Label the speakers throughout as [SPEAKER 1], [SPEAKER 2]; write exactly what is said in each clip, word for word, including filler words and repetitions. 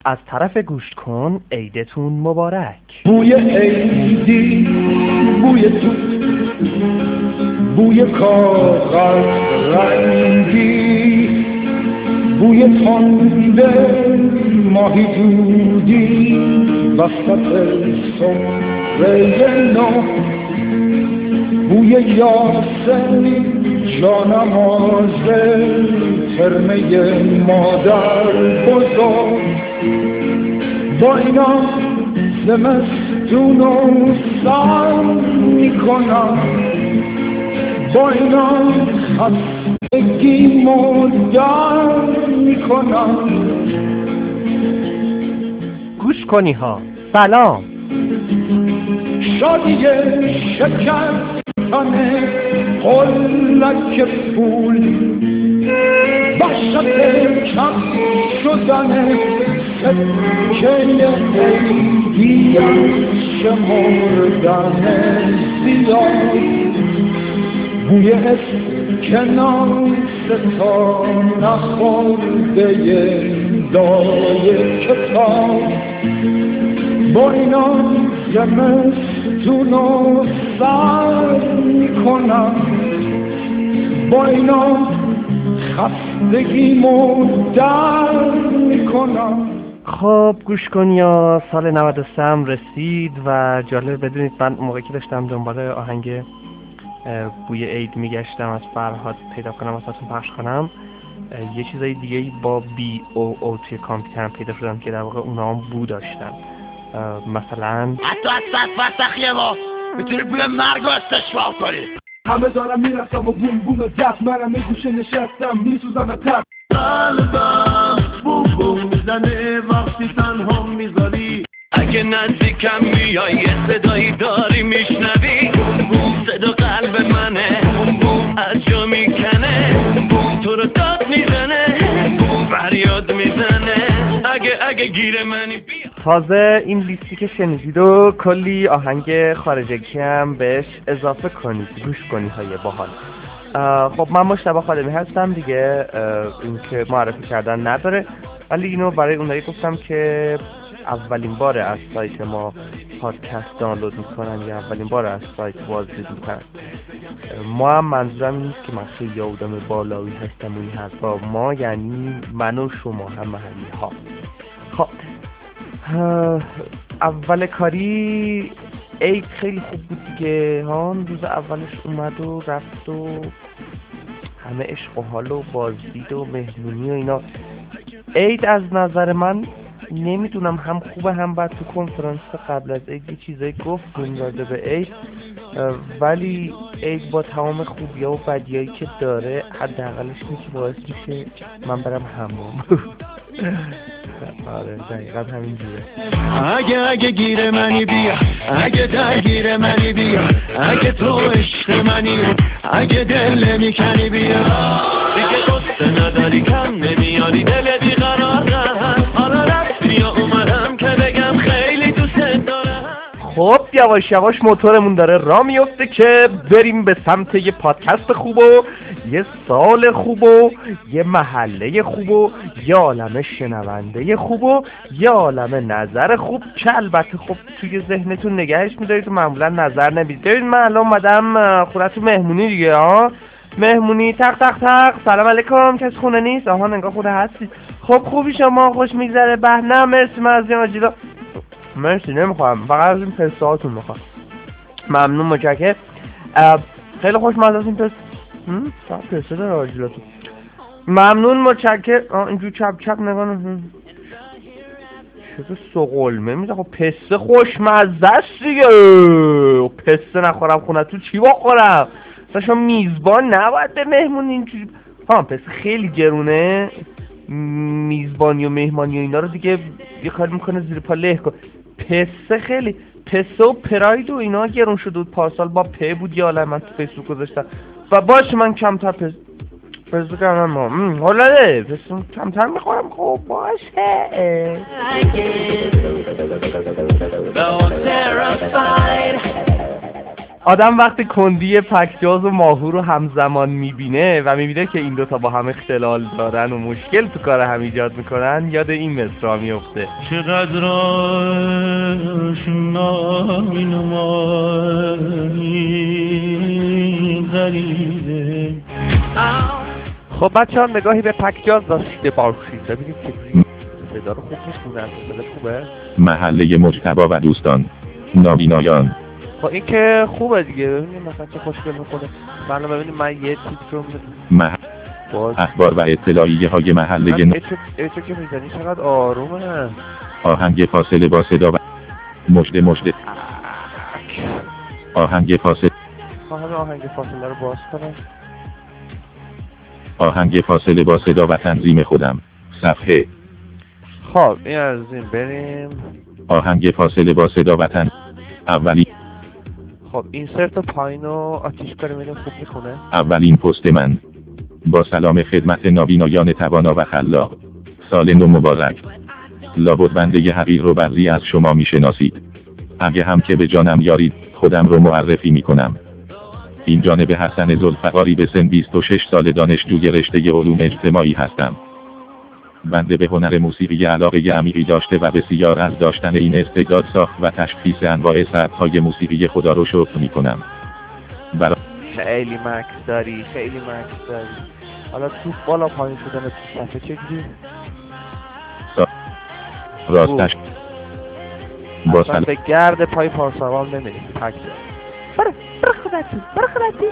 [SPEAKER 1] از طرف گوش کن عیدتون مبارک.
[SPEAKER 2] بوی عیدی، بوی توت، بوی کاغذ رنگی، بوی تنده ماهی دودی وسط سفره نو، بوی یاسمین جانمازه ترمه مادر بزرگ. با اینا زمستون و سر میکنم، با اینا خستگی مدر میکنم.
[SPEAKER 1] گوش کنی ها سلام.
[SPEAKER 2] شادی شکستن قلک پول، بشت کم شدن سکه عیدی شمردن زیاد، بوی اسکناس تا نخورده دای کتاب. با اینا زمستون و سر میکنم، با اینا خستگیمو در میکنم.
[SPEAKER 1] خب گوش کن یا سال نود و سه هم رسید و جالب بدونید من موقعی که داشتم دنبال آهنگ بوی عید میگشتم از فرهاد پیدا کنم واسهتون پخش کنم، یه چیزای دیگه با بی او او توی کامپیوترم پیدا شدم که در واقع اونا هم بو داشتن. مثلا
[SPEAKER 3] حتی از صد فرسخیه ما میتونی بوی مرگ و استشفاق کنی.
[SPEAKER 4] همه دارم میرفتم و بوم بوم دست، منم یه گوشه نشستم میسوزم و تب
[SPEAKER 3] قلبم بوم بوم میزنه وقتی تنها میذاری. اگه نزدیکم میای یه صدایی داری میشنوی، بوم بوم صدا قلب منه، بوم بوم از جا میکنه، بوم بوم تو رو داد میزنه، بوم فریاد میزنه. اگه اگه گیر منی بیا.
[SPEAKER 1] تازه این لیستی که شنیدید و کلی آهنگ خارجی هم بهش اضافه کنید، گوش کنی های باحال. خب من مجتبی خادمی هستم دیگه، این که معرفی کردن نداره، ولی اینو برای اونایی گفتم که اولین بار از سایت ما پادکست دانلود میکنن یا اولین بار از سایت بازدید میکنن. ما هم منظورم این نیست که من خیلی آدم بالایی هستم و این حرفا، ما یعنی من و شما هم محلی ها. خب اول کاری عید خیلی خوب بود دیگه ها، روز اولش اومد و رفت و همه عشق و حال و بازدید و مهمونی و اینا. عید از نظر من نمیدونم هم خوبه هم بد. تو کنفرانس قبل از عید یه چیزایی گفتیم راجع به عید، ولی عید با تمام خوبی‌ها و بدیایی که داره حداقلش اینه که باعث میشه من برم حمام. آره دقیقا همین جوره.
[SPEAKER 3] اگه اگه گیر منی بیا، اگه درگیر منی بیا، اگه تو عشق منی، اگه دل نمیکنی بیا. دیگه دوست نداری کم نمیاری، دل بیقرار هست. حالا رفتی یا اومدم که بگم خیلی دوست دارم.
[SPEAKER 1] خب یواش یواش موتورمون داره راه میفته که بریم به سمت یه پادکست خوب و یه سال خوب و یه محله خوب و یه عالمه شنونده خوب و یه عالمه نظر خوب که البته خب توی ذهنتون نگهش میدارید و معمولا نظر نمیدید. ببین من الان اومدم خونتون مهمونی دیگه ها، مهمونی تق تق تق. سلام علیکم، کسی خونه نیست؟ آها نگاه خونه هستی. خب خوبی شما؟ خوش میگذره؟ به نه مرسی، من از این آجیلا مرسی نمیخوام، فقط از این پسته هاتون میخوام. ممنون متشکرم. خیلی خوشمزه از این پسته. هم فقط پسته داره آجیلاتون. ممنون متشکرم. اینجور چپ چپ نگاه نکن چه سقلمه میزه. خب پسته خوشمزه است دیگه، پسته نخورم خونه تو چی بخورم؟ شما میزبان نباید به مهمون اینجوری. ها پسته خیلی گرونه، میزبانی و مهمانی و اینا رو دیگه یه کاری میکنه زیر پا له کن. پسته خیلی پسته و پراید و اینا گرون شده بود پارسال، با په بود یه عالم. من تو فیسبوک گذاشتم و باشه من کمتر پس پسته کردم ما هلاده پسته کمتر میخورم. خب باشه. آدم وقتی کندی پکجاز و ماهور رو همزمان میبینه و میبینه که این دوتا با هم اختلال دارن و مشکل تو کار هم ایجاد میکنن، یاد این مصرع میفته.
[SPEAKER 3] چقدر آشنایی نمایی غریبه.
[SPEAKER 1] خب بچه ها نگاهی به پکجاز داشته باشید ببینید چجوری صدا رو خوب میخونن. صدا خوبه؟
[SPEAKER 5] محله مجتبی و دوستان، نابینایان.
[SPEAKER 1] خب این که خوبه دیگه. ببینید مثلا چه خوشگل میخونه. مثلا ببینید من یه تیتر رو
[SPEAKER 5] مح...
[SPEAKER 1] باز
[SPEAKER 5] اخبار و اطلاعیه های محله ن...
[SPEAKER 1] ایچو ایچو که میزنی چقدر آرومه.
[SPEAKER 5] آهنگ فاصله با صدا و مجده مجده. آهنگ فاصله
[SPEAKER 1] خواهم آهنگ فاصله رو باز کنم.
[SPEAKER 5] آهنگ فاصله با صدا و تنظیم خودم. صفحه.
[SPEAKER 1] خب این از این بریم.
[SPEAKER 5] آهنگ فاصله با صدا و تن اولی.
[SPEAKER 1] خب این سرت پایین رو آتیش کنیم اینو خوب میخونه.
[SPEAKER 5] اولین پست من. با سلام خدمت نابینایان توانا و خلاق. سال نو مبارک. لابد بنده حقیر رو بعضی از شما میشناسید. اگه هم که به جانم یارید خودم رو معرفی میکنم. این جانب حسن ذوالفقاری به سن بیست و شش سال دانشجوی رشته علوم اجتماعی هستم. بنده به هنر موسیقی علاقه عمیقی داشته و بسیار از داشتن این استعداد ساخت و تشخیص انواع سبک‌های موسیقی خدا رو شکر میکنم. برا...
[SPEAKER 1] خیلی مکس داری خیلی مکس داری. حالا تو بالا پایین شدن تو صفحه چجوری؟
[SPEAKER 5] راستش با
[SPEAKER 1] سلام به گرد پای پارسوان نمیری پک جا برو برو خودتی برو خودتی.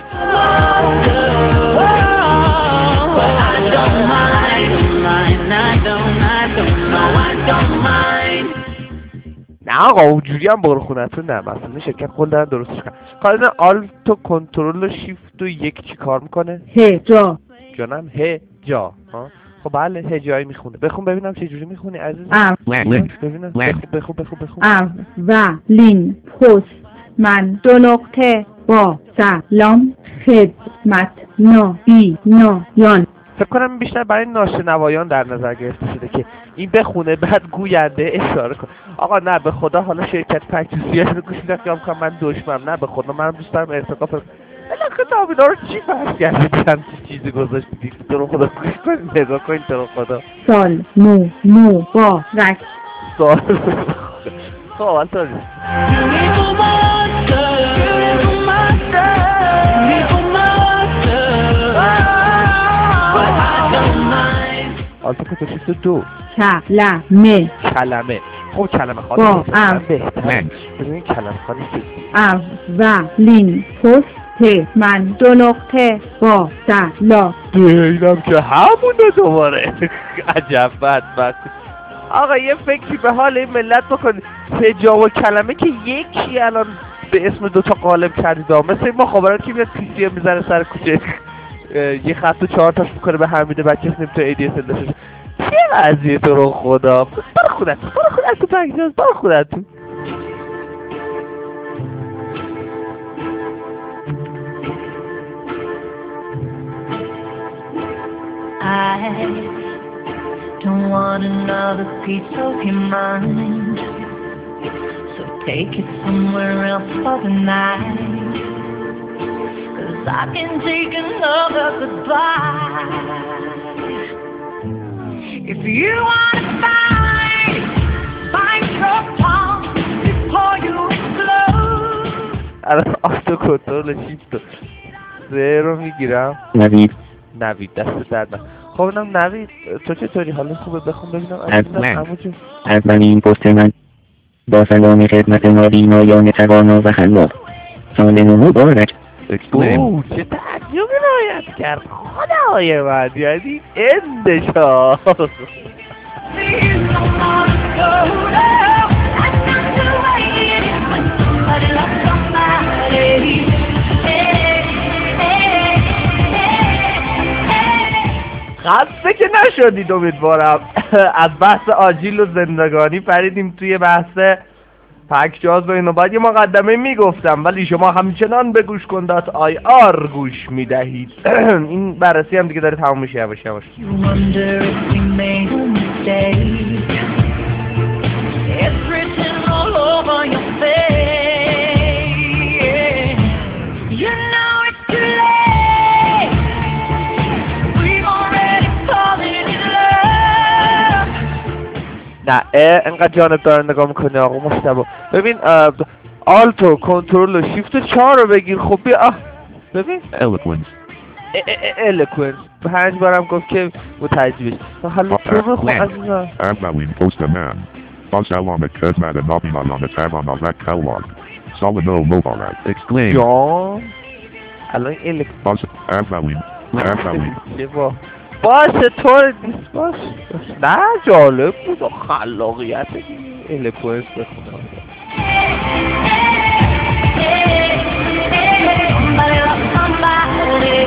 [SPEAKER 1] نه آقا اونجوری هم برو خونتون نه. مثلا شرکت قول دارن درستش کنن. کار آلت و کنترل و شیفت و یک چی کار میکنه؟
[SPEAKER 6] هجا
[SPEAKER 1] جانم هجا. خب بله هجایی میخونه. بخون ببینم چه جوری میخونی عزیز. ببینم بخون بخون بخون بخون.
[SPEAKER 6] اولین پست من دو نقطه با سلام خدمت نابینایان.
[SPEAKER 1] فکر کنم بیشتر برای ناشنوایان در نظر گرفته شده که این بخونه بعد گوینده اشاره کنه. آقا نه به خدا حالا شرکت پکتوسیاش رو گوش میدم که میکنم من دشمنم. نه به خدا من دوست دارم ارتقا پر الاخه نابینا رو چی فرض کردید هم چیزی گذاشتید تو رو خدا گوش کنید نگاه کنید تو رو خدا.
[SPEAKER 6] سال نو نو با رک
[SPEAKER 1] سال خب اول تاری آلتا که تو شیفت دو
[SPEAKER 6] کلمه
[SPEAKER 1] کلمه. خب کلمه خواهی
[SPEAKER 6] با ام
[SPEAKER 1] ببینید کلمه خواهی
[SPEAKER 6] اولین پست من دو نقطه با سلام.
[SPEAKER 1] اینم که همونه دوباره. عجب بدبخت. آقا یه فکری به حال این ملت بکنید. سجا و کلمه که یکی الان به اسم دوتا قالب کردید. مثل ما خبرات که میاد پیسی میزنه سر کوچه یه خط و چهار تاش میکنه به هم میده بعد کسی نمیتونه ای دی اس ال داشته. چه قضیه تو رو خدا. برو خودت برو خودت تو پکجاز برو خودت تو.
[SPEAKER 7] I don't want another piece of your mind, so take it somewhere else for the night, 'cause I can take another goodbye. If you wanna find, find your tongue before you explode.
[SPEAKER 1] الان آتو کنترل شیفت سه رو میگیرم.
[SPEAKER 5] نوید
[SPEAKER 1] نوید دست درد من. خب اینم نوید تو چطوری؟ حالا خوبه بخون ببینم.
[SPEAKER 5] اولین پست من با سلام خدمت نابینایان توانا و خلاق. سال نو مبارک.
[SPEAKER 1] اوه چه تعجبی رعایت کرد خدای من. یعنی اندشا
[SPEAKER 7] Please don't wanna go now. I'm not the way it is when somebody loves somebody.
[SPEAKER 1] خسته که نشدید امیدوارم. از بحث آجیل و زندگانی پریدیم توی بحث پکجاز و اینو. باید یه مقدمه میگفتم ولی شما همچنان به گوش کندات آی آر گوش میدهید. این بررسی هم دیگه داره تموم میشه یواش یواش. انقدر جانب دارن نگاه میکنه آقا مشتبه. ببین آلتو کنترل و شیفت و چهار رو بگیر. خب بیا ببین
[SPEAKER 5] Eloquence.
[SPEAKER 1] الکوئنس پنج بارم گفت که متعجبش. حالا تو بخون عزیزم.
[SPEAKER 8] اولین پست من با سلام خدمت نابینایان توانا و خلاق سالنو مبارک.
[SPEAKER 5] Exclaim.
[SPEAKER 1] جان الان الک
[SPEAKER 8] باز اولین اولین
[SPEAKER 1] با باشه طور نیست باش نه جالب بود و خلاقیت الکوئنس بخونم.
[SPEAKER 7] Somebody love somebody.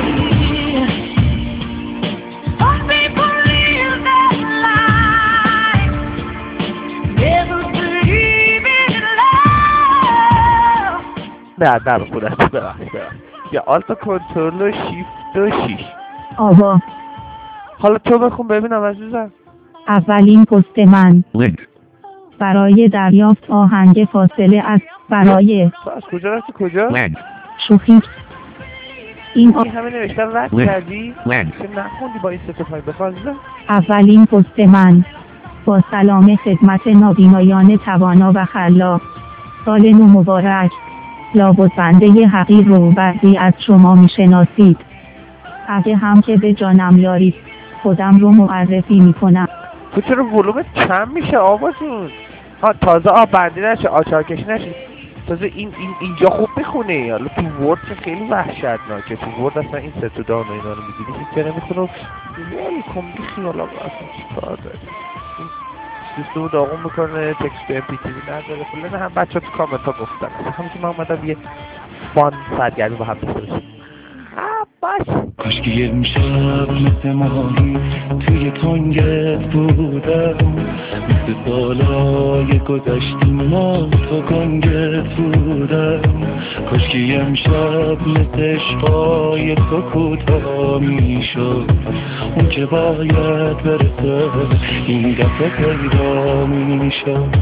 [SPEAKER 7] Some people live their life, never believe in love.
[SPEAKER 1] نه نه بخونم ببخش ببخش. یا آلتا کنترل و شیفت و شیش.
[SPEAKER 6] آوا
[SPEAKER 1] حالا تو بخون ببینم عزیزم.
[SPEAKER 6] اولین پست من
[SPEAKER 5] Link.
[SPEAKER 6] برای دریافت آهنگ فاصله است. برای
[SPEAKER 1] تو از کجا رفتی کجا؟
[SPEAKER 5] Land.
[SPEAKER 6] شوخی این آ...
[SPEAKER 1] این همه نوشتن رد
[SPEAKER 5] لنگ.
[SPEAKER 1] کردی؟
[SPEAKER 5] لنگ.
[SPEAKER 1] که نخوندی با این سه تا پای بخوان عزیزم.
[SPEAKER 6] اولین پست من با سلام خدمت نابینایان توانا و خلاق سال نو مبارک. لابد بنده حقیر رو بعضی از شما میشناسید. اگه هم که به جانم یارید خودم رو معرفی میکنم.
[SPEAKER 1] تو چرا ولومت کم میشه آقا جون؟ ها تازه آب بندی نشه آچار کشی نشه. تازه این, این اینجا خوب بخونه. حالا تو ورد که خیلی وحشتناکه. تو ورد اصلا این سه تا دان و اینا رو میگیری هیچ جا نمیخونه. ولی کن بی خیال آقا اصلا چی کار داری؟ این سیستم داغون میکنه تکست ام پی تیوی نداره فلان. هم بچه تو کامنت ها گفتن اصلا همین که من اومدم یه فان سرگرمی با هم داشته باشیم. باش
[SPEAKER 3] کاشکی یه امشب مثل ماهی توی تنگت بودم، مثل سالای گذشتی ما تو گنگت بودم. کاشکی یه امشب مثل عشقای تو کوتاه میشد، اون که باید برسه این دفعه پیدا میشد.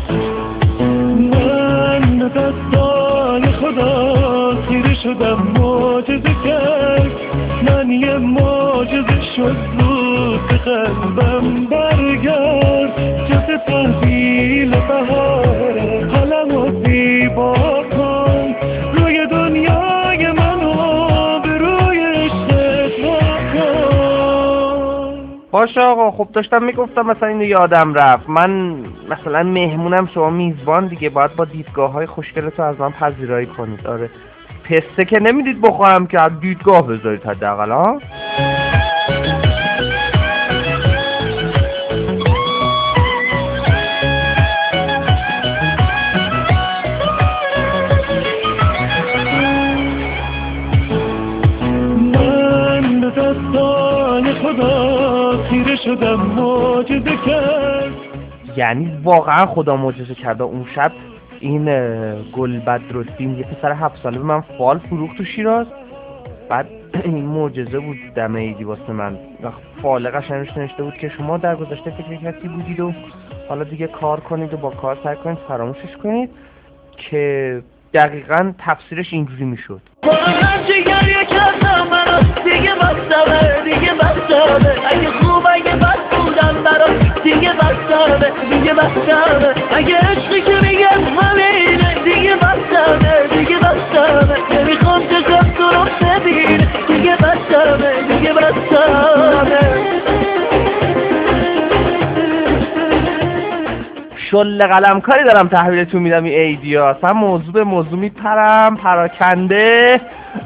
[SPEAKER 3] من به دستای خدا خیره شدم معجزه کرد، من یه معجزه شد زود به قلبم برگرد. جز تحویل بهاره حالمو زیبا کن، روی دنیای منو به روی عشقت کن.
[SPEAKER 1] باشه آقا خب داشتم میگفتم مثلا اینو یادم رفت. من مثلا مهمونم شما میزبان دیگه باید با دیدگاه های خوشگلتو از من پذیرایی کنید. آره پسته که نمیدید بخورم که از دیدگاه بذارید حداقل ها.
[SPEAKER 3] من به دستای خدا خیره شدم معجزه کرد.
[SPEAKER 1] یعنی واقعا خدا معجزه کرده. اون شب این گل بدرالدین یه پسر هفت ساله به من فال فروخت تو شیراز. بعد این معجزه بود دم عیدی واسه من. فال قشنگش نوشته بود که شما در گذشته فکر کسی بودید و حالا دیگه کار کنید و با کار سعی کنید فراموشش کنید، که دقیقاً تفسیرش اینجوری میشد.
[SPEAKER 3] من جگر یکم منو دیگه بستمه دیگه بستمه، اگه خوب اگه بد بودم برات دیگه بستمه دیگه بستمه، اگه عشقی که میگم همینه دیگه بستمه دیگه بستمه، نمیخوام چشم تو رو ببینه دیگه بستمه دیگه بستمه.
[SPEAKER 1] شل قلم کاری دارم تحویلتون میدم این ایدیا. اصلا موضوع به موضوع میپرم پراکنده.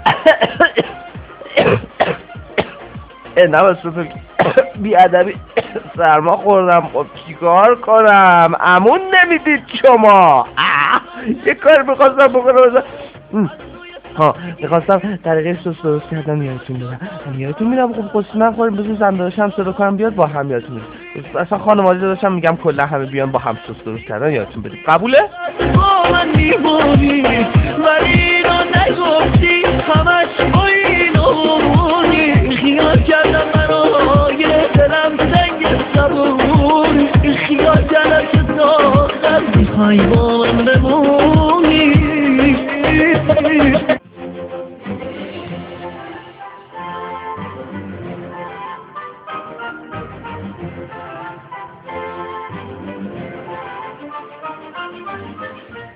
[SPEAKER 1] نه بس رو بی ادبی سرما خوردم. خب چیکار کنم؟ امون نمیدید شما. یه کار میخواستم بکنم. ها میخواستم طریقه سوس درست کردم یادتون میدم یادتون میدم خب قصه نخوریم بزن زن داشتم صدا کنم بیاد با هم یادتون میدم. اصلا خانواده داشتم میگم کلا همه بیان با هم سوس درست کردن یادتون بدید. قبوله؟
[SPEAKER 3] با من میمونی ولی اینو نگفتی همش با اینو مونی. خیال کردم منو یه دلم سنگ صبونی، خیال کردم که داختر میخوای با من بمونی.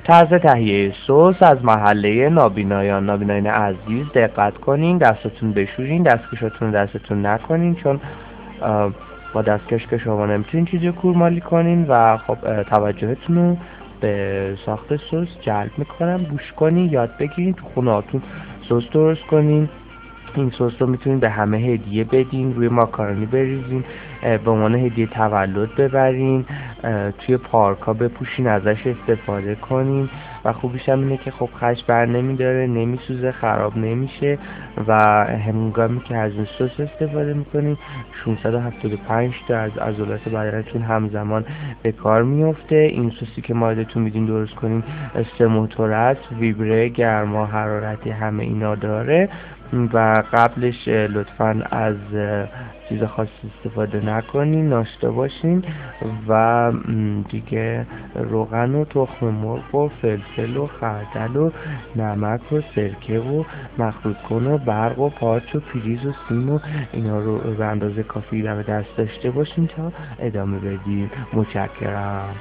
[SPEAKER 1] طرز تهیه سس از محله نابینایان نابینایان عزیز دقت کنین، دستتون بشورین، دستکشاتون دستتون نکنین، چون با دستکش که شما نمیتونین چیزی کورمالی کنین و خب توجهتون رو به ساخت سس جلب میکنم. گوش کنین، یاد بگیرین، تو خونهاتون سس درست کنین. این سس رو میتونین به همه هدیه بدین، روی ماکارونی بریزین، به عنوان هدیه تولد ببرین، توی پارک ها بپوشین، ازش استفاده کنین و خوبیش هم اینه که خب خش بر نمیداره، نمیسوزه، خراب نمیشه و هنگامی که از این سس استفاده میکنین ششصد و هفتاد و پنج تا از عضلات بدنتون همزمان به کار میفته. این سسی که ما بهتون میدیم درست کنین سه موتور است، ویبره، گرما، حرارتی، همه اینا داره و قبلش لطفاً از چیز خاصی استفاده نکنین، ناشتا باشین و دیگه روغن و تخم مرغ و فلفل و خردل و نمک و سرکه و مخلوط کن و برق و پارچ و پریز و سیم و اینا رو به اندازه کافی دم دست داشته باشین تا ادامه بدیم. متشکرم.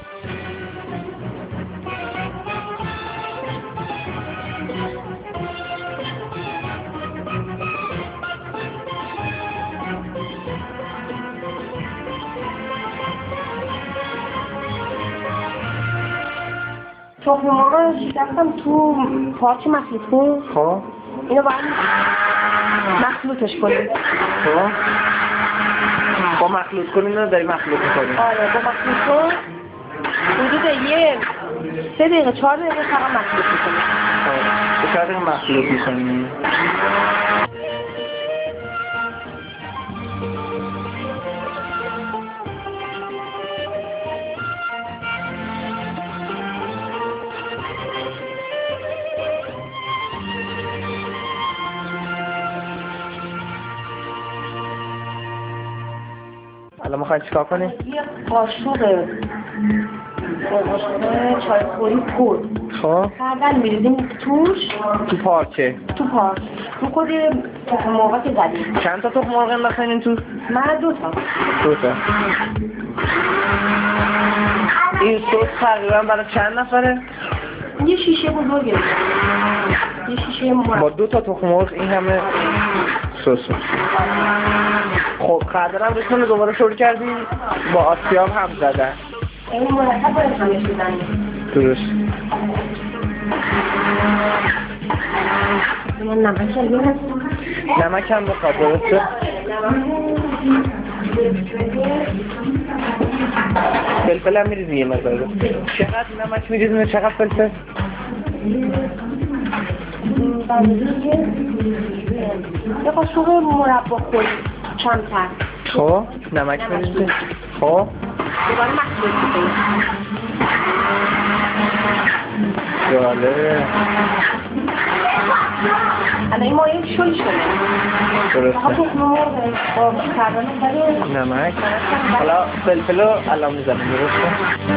[SPEAKER 9] تخم مرغ رو شکستم تو پارچ مخلوط کن.
[SPEAKER 1] خب
[SPEAKER 9] اینو باید مخلوطش کنیم.
[SPEAKER 1] خب با مخلوط کنیم رو داری مخلوط کنیم.
[SPEAKER 9] آره با مخلوط کن حدود یه سه دقیقه چهار دقیقه فقط مخلوط میکنیم.
[SPEAKER 1] خب چهار دقیقه مخلوط میکنیم. الان میخواید چیکار کنیم؟
[SPEAKER 9] یه قاشق قاشق چایخوری پر
[SPEAKER 1] خب
[SPEAKER 9] خردل میریزیم توش،
[SPEAKER 1] تو پارچه
[SPEAKER 9] تو پارچ تو خود تخم مرغ که زدیم.
[SPEAKER 1] چند تا تخم مرغ انداختین تو؟
[SPEAKER 9] من دو تا
[SPEAKER 1] دو تا. این سس تقریبا برای چند نفره؟
[SPEAKER 9] یه شیشه بزرگه، یه شیشه مرغ
[SPEAKER 1] با دو تا تخم مرغ این همه سس. خب خردل هم بتونه دوباره شروع کردیم با آسیاب هم زدن.
[SPEAKER 9] این مرتب باید همش بزنیم.
[SPEAKER 1] درست.
[SPEAKER 9] من نمک هم
[SPEAKER 1] نمک هم بخواد درسته؟ فلفل هم میریزی یه مقدار. چقدر نمک میریزیم و چقدر فلفل؟
[SPEAKER 9] یه قاشق مربا خوری کمتر.
[SPEAKER 1] خب نمک میریزی. خب
[SPEAKER 9] دوباره مخلوط میکنیم.
[SPEAKER 1] جالبه.
[SPEAKER 9] الان این مایه شل شده.
[SPEAKER 1] درسته.
[SPEAKER 9] آقا تخم مرغ با کردن داریم.
[SPEAKER 1] نمک. حالا فلفل رو الان میزنیم. درسته.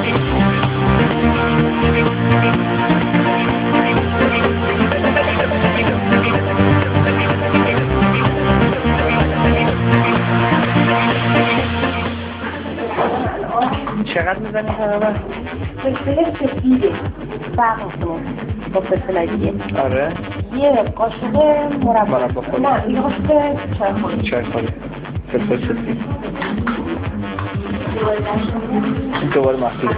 [SPEAKER 1] چقدر میزنیم تقریبا؟
[SPEAKER 9] فلفل سفیده فرق میکنه با فلفل دیگه.
[SPEAKER 1] آره
[SPEAKER 9] یه قاشق مربا.
[SPEAKER 1] مربا خوری.
[SPEAKER 9] نه یه قاشق چایخوری.
[SPEAKER 1] چایخوری فلفل سفید. دوباره مخلوط.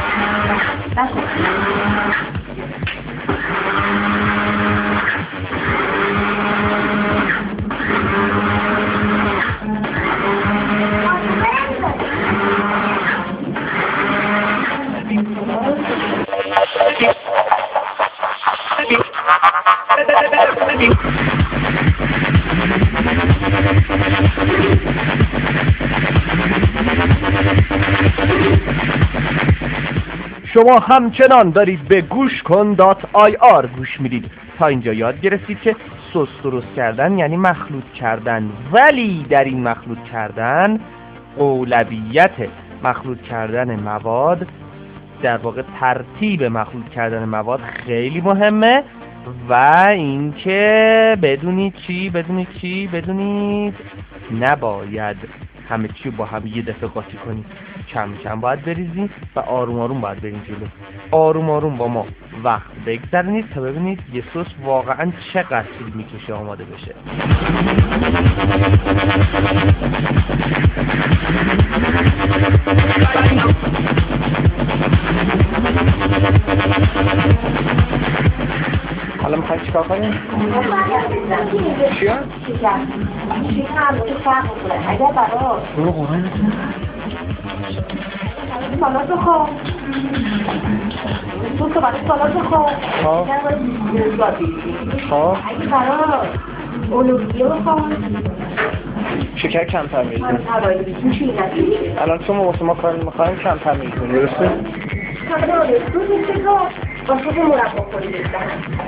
[SPEAKER 1] شما همچنان دارید به گوش کن دات آی آر گوش میدید. تا اینجا یاد گرفتید که سس درست کردن یعنی مخلوط کردن، ولی در این مخلوط کردن اولویت مخلوط کردن مواد، در واقع ترتیب مخلوط کردن مواد خیلی مهمه و اینکه بدونید چی بدونید چی بدونید نباید همه چی با هم یه دفعه قاطی کنید، کم کم باید بریزیم و آروم آروم باید بریم جلو. آروم آروم با ما وقت بگذرونید تا ببینید یه سس واقعا چقدر طول میکشه آماده بشه.
[SPEAKER 10] حالا میخوایی چیکار کنیم؟ چیا؟
[SPEAKER 9] شکر شکر هم باشه فرق میکنه. اگر برای
[SPEAKER 10] برو قرآن
[SPEAKER 9] سالات بخور تو تو برای سالات بخور
[SPEAKER 10] خب خب
[SPEAKER 9] اگه برای اولوگیه بخور
[SPEAKER 10] شکر کمتر میریزیم.
[SPEAKER 9] میشه نتیجه
[SPEAKER 10] الان چون ما واسه ما کار میخوایم کمتر میریزیم درسته؟
[SPEAKER 9] کامل تو میشه رو با خود مربا خوری بزن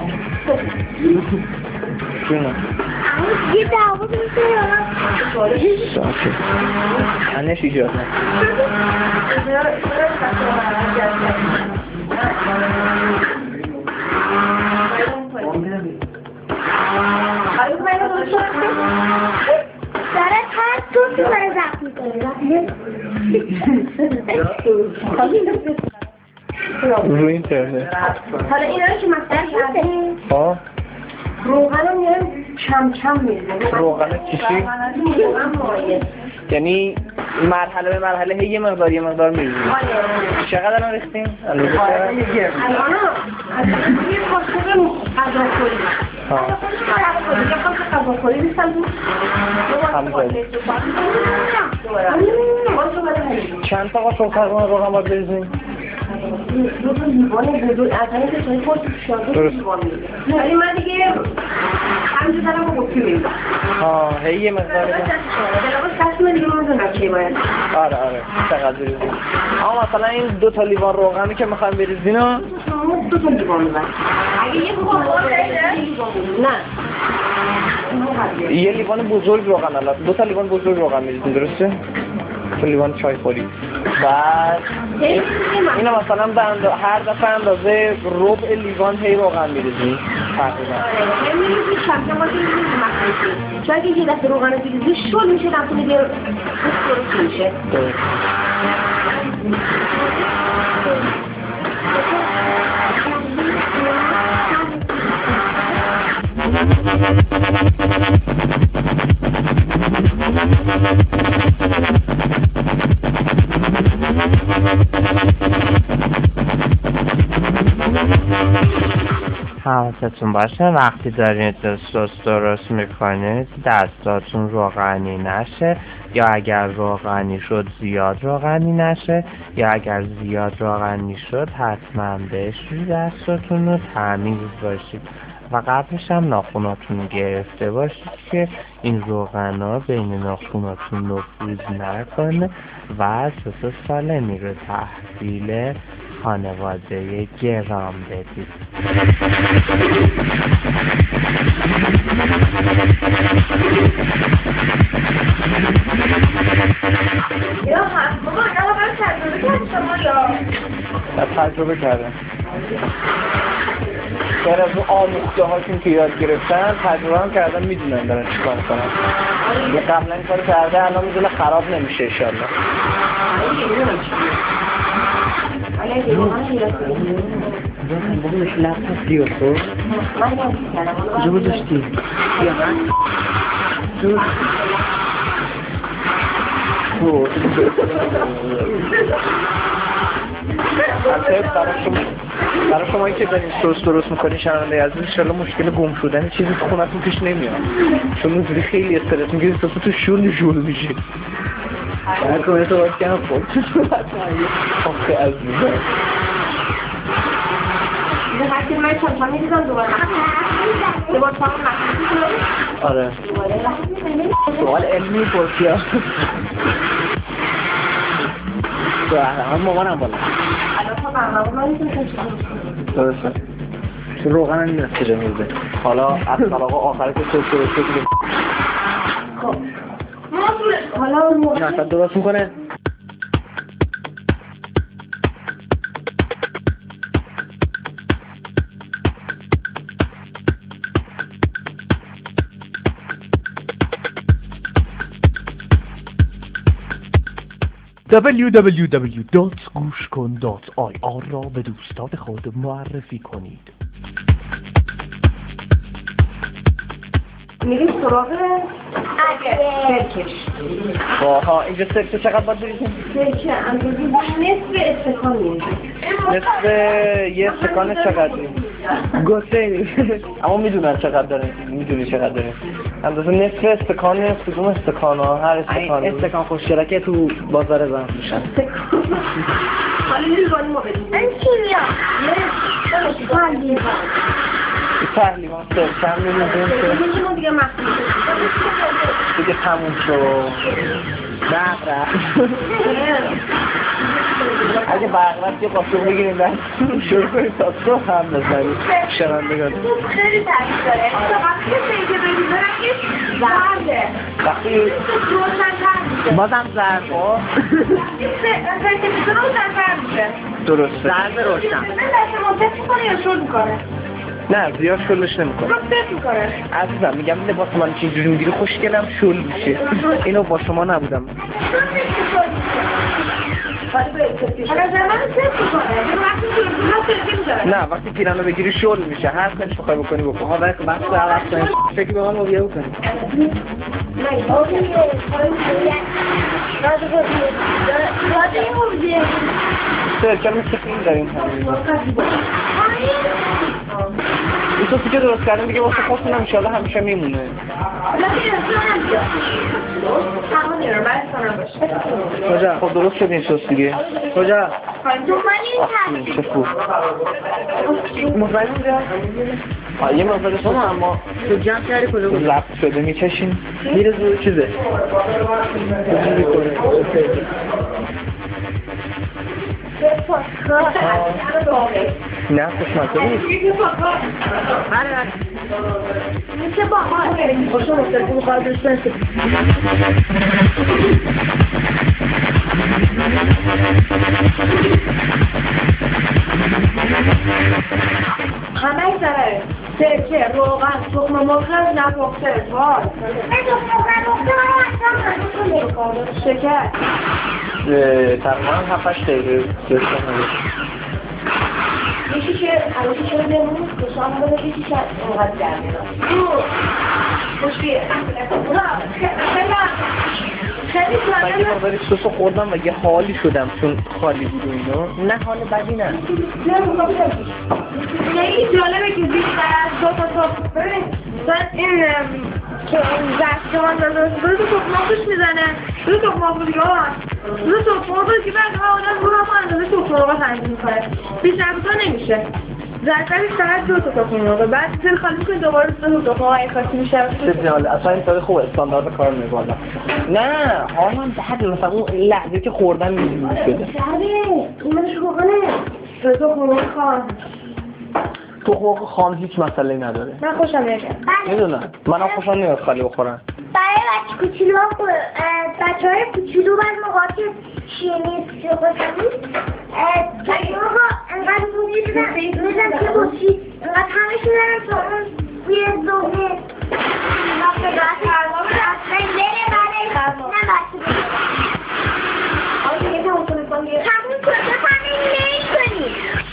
[SPEAKER 10] جونم
[SPEAKER 9] یه دعوا میشه
[SPEAKER 10] ساکت انش ایجاد نه
[SPEAKER 9] داره هر توسی برای زخم میکنه
[SPEAKER 10] روی اینترنت
[SPEAKER 9] حالا اینا رو که مطرح کردیم
[SPEAKER 10] ها
[SPEAKER 9] روغن رو میارم کم کم میزنیم
[SPEAKER 10] روغن چیشی؟ یعنی مرحله به مرحله هی یه مقدار یه مقدار میریزیم. چقدر الان ریختیم؟ الان
[SPEAKER 9] الان الان یه قاشق غذاخوری غذاخوری یه قاشق غذاخوری می‌ریزم
[SPEAKER 10] چند تا قاشق روغن باید بریزیم؟
[SPEAKER 9] دو تا لیوان بزرگ از همین که توی خود شازه لیوان می‌ریزم ولی من دیگه همینجور دارم با قطی می‌ریزم
[SPEAKER 10] ها هی یه مقدار
[SPEAKER 9] دلواز تصمیم دیگه من دونم چی باید
[SPEAKER 10] آره آره چقدر بریزیم اما مثلا این دو تا لیوان روغنی که میخوایم بریزین ها
[SPEAKER 9] دو تا لیوان بزن اگه یه لیوان نه
[SPEAKER 10] یه لیوان بزرگ روغن الان دو تا لیوان بزرگ روغن میریزیم درسته؟ تو لیوان چای خوری بعد اینو مثلا به اندازه هر دفعه اندازه ربع لیوان هی روغن میریزیم تقریبا
[SPEAKER 9] آره میریزیم کم کم واسه میریزیم مخصوصی چون اگه یه دفعه روغن رو بریزی شل میشه دفعه دیگه درست میشه
[SPEAKER 1] حواستون باشه وقتی دارید سس درست میکنید دستاتون روغنی نشه یا اگر روغنی شد زیاد روغنی نشه یا اگر زیاد روغنی شد حتما بشویید دستاتون رو تمیز باشید و قبلش هم ناخوناتون گرفته باشید که این روغنا بین ناخوناتون نفوذ نکنه و سس سالمی رو تحویل خانواده گرام بدید.
[SPEAKER 9] یا هم بابا اینا رو تجربه کرد شما یا
[SPEAKER 10] تجربه کردم غیر از اون آموخته هاشون که یاد گرفتن تجربه هم کردن میدونن دارن چیکار میکنن یه قبلا این کارو کرده الان میدونه خراب نمیشه انشالله باباش لپتاپ دیو تو کجا گذاشتی؟ بیا من البته برای شما برای شمایی که دارین سس درست میکنین شنونده عزیز انشالله مشکل گم شدن چیزی تو خونتون پیش نمیاد چون اونجوری خیلی استرس میگیری سس تو شول شول میشه هر کمی تو باید کنم خود آخه عزیزم
[SPEAKER 9] هرکی من چند چند میریزم دوباره دوباره چند مخصوصی
[SPEAKER 10] آره سوال علمی پرسیا هم مامانم بالا درسته تو روغن هم این نستیجه میرده حالا از طلاقه آخری که سوست درست کنیم
[SPEAKER 9] خب حالا
[SPEAKER 10] این اصلا درست میکنه
[SPEAKER 1] دبلیو دبلیو دبلیو دات گوش کن دات آی آر را به دوستان خود معرفی کنید.
[SPEAKER 9] میریم سراغ سرکش.
[SPEAKER 10] واها اینجا سرکه چقدر باید بریزیم؟
[SPEAKER 9] سرکه اندازه نصف استکان میریم.
[SPEAKER 10] نصف یه استکان چقدری؟ گوشه اما میدونن چقدر داره، میدونی چقدر داره. اندازه نصف استکان کدوم استکان ها؟ هر استکان استکان خوشگله که تو بازار زن میشن.
[SPEAKER 9] حالا لیوان ما بدیم. این چی میاد؟ یه
[SPEAKER 10] تحلیمان سرکم میدونیم
[SPEAKER 9] دیگه ما دیگه مخصوص
[SPEAKER 10] دیگه تموم شد. بقرق اگه بقرق یه قاشق بگیریم بعد شروع کنیم تا صبح هم بزنیم شنوندگان.
[SPEAKER 9] خیلی تحصیل داره. وقتی سیگه بگیرم که زرده.
[SPEAKER 10] وقتی
[SPEAKER 9] روشن‌تر میشه.
[SPEAKER 10] بازم زرد ها؟
[SPEAKER 9] سیگه میشه روشن‌تر میشه.
[SPEAKER 10] درسته. زرد روشن.
[SPEAKER 9] من دست مدت میکنه یا شل میکنه؟
[SPEAKER 10] نه زیاد شلش نمیکنه.
[SPEAKER 9] مدت میکنه.
[SPEAKER 10] عزیزم میگم لباس من چه جوری میگیری خوشگلم شل میشه. اینو با شما نبودم. نه وقتی پیرانو بگیری شل میشه. هر کاری بخوای بکنی بکن. ها وقتی بحث عوض کنی. فکر به من مویه بکنی. سرکل مثل فیلم داریم این توسی که درست کردیم دیگه واسه خودتون انشالله همیشه میمونه. کجا؟ خب درست شد این توست دیگه. کجا؟ چه خوب مطمئن اونجا؟ یه مطمئن شما اما تو جمع کردی کجا بود؟ رفت شده میکشیم میره زور چیزه نه خوشمزه نیست.
[SPEAKER 9] میشه با ما خوشم افتادی میخواد داشتن همه ضرره. سرکه، روغن، تخم مرغ، نپخته، وای شکر
[SPEAKER 10] تقریبا هفت هشت دقیقه
[SPEAKER 9] یکی که علاقه شده بمون کشان بده یکی که اونقدر درمیدم خوشبیه خیلی
[SPEAKER 10] من یه مقداری سوسو خوردم و یه حالی شدم چون خالی بود و اینو. نه حال بدی نه
[SPEAKER 9] خیلی جالبه که بیشتر از دو تا تا ببین مثلا این که این زشت که من داده دو تا تخماقش میزنه دو تا تخماق دیگه ها دو تا تخماقش که بعد ها آدم رو هم اندازه تخماقا تنجیم میکنه بیشتر بسا نمیشه زرکبش فقط دو تا تخماقه بعد سر خالی میکنه دوباره دو تا تخماقه خاصی میشه
[SPEAKER 10] چه جالب اصلا این طوری خوب استاندارد کار میبالا. نه حال من بعد مثلا اون لحظه که خوردن میدونی شده
[SPEAKER 9] اینش خوبانه دو تا تخماق خان
[SPEAKER 10] تخماق خام هیچ مسئله نداره.
[SPEAKER 9] من خوشم نمیاد.
[SPEAKER 10] میدونم منم خوشم نمیاد خالی بخورم.
[SPEAKER 11] برای بچه کوچولو بچه های کوچولو بعد موقعی شیرینی استفاده کنید تقریبا انقدر بودی شدن میزن که باشی انقدر همه شدن تا اون بوی دومه وقت راست اصلا بره بره نه بچه
[SPEAKER 9] آره تموم کنید
[SPEAKER 11] تموم کجا تموم نمی کنید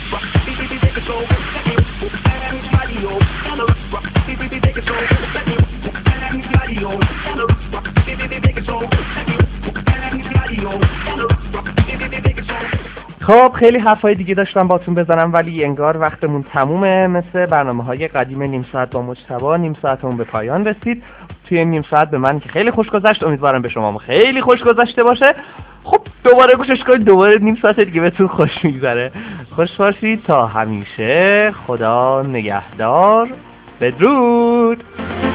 [SPEAKER 1] خب خیلی حرفای دیگه داشتم باتون بزنم ولی انگار وقتمون تمومه. مثل برنامه های قدیم نیم ساعت با مجتبی نیم ساعتمون به پایان رسید. توی نیم ساعت به من که خیلی خوش گذشت امیدوارم به شما خیلی خوش گذشته باشه. خب دوباره گوشش کنید دوباره نیم ساعت دیگه بهتون خوش میگذره. خوش باشید تا همیشه. خدا نگهدار. بدرود.